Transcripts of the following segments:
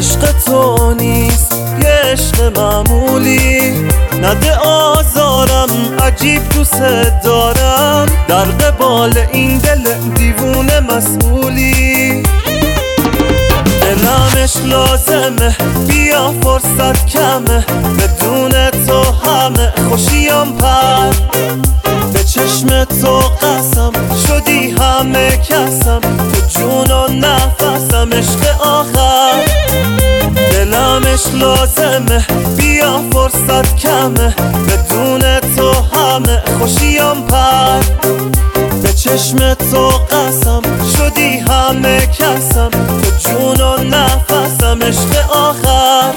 عشق تو نیست یه عشق معمولی، نده آزارم عجیب دوست دارم، در قبال این دل دیوونه مسئولی. دلمش لازمه بیا فرصت کمه، بدون تو همه خوشیم پر، به چشم تو قسم شدی همه کسم، تو جون و نفسم عشق آخر. دلمش لازمه بیا فرصت کمه، بدون تو همه خوشیم پر، به چشم تو قسم شدی همه کسم، تو جون و نفسم عشق آخر.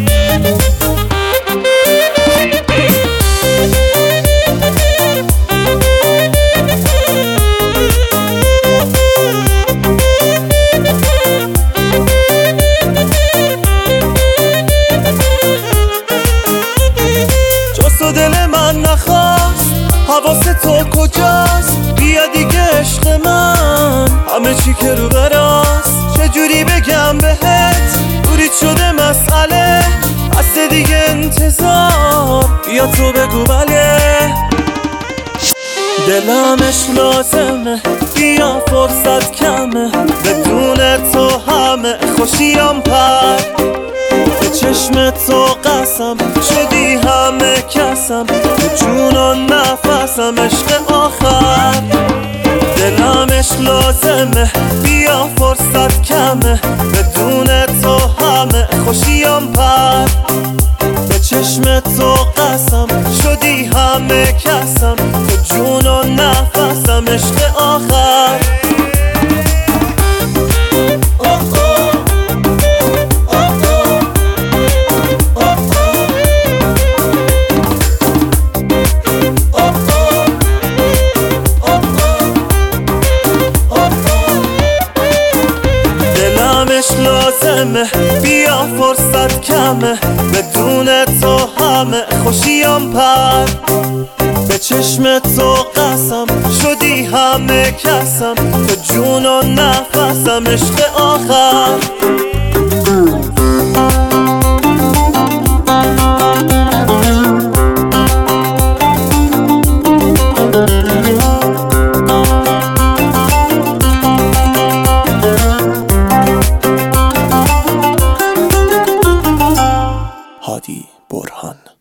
دل من نخواست حواس تو کجاست، بیا دیگه عشق من همه چی که رو براست، چجوری بگم بهت برید شده مسئله، هسته دیگه انتظار بیا تو بگو بله. دلمش لازمه بیا فرصت کمه، بدون تو همه خوشیم پر، به چشم تو قسم شدی همه کسم، تو جون و نفسم عشق آخر. دلمش لازمه بیا فرصت کمه، بدون تو همه خوشیم پر، به چشم تو قسم شدی همه کسم، تو جون و نفسم عشق آخر. لازمه بیا فرصت کمه، بدون تو همه خوشیم پر، به چشم تو قسم شدی همه کسم، تو جون و نفسم عشق آخر. هادی برهان.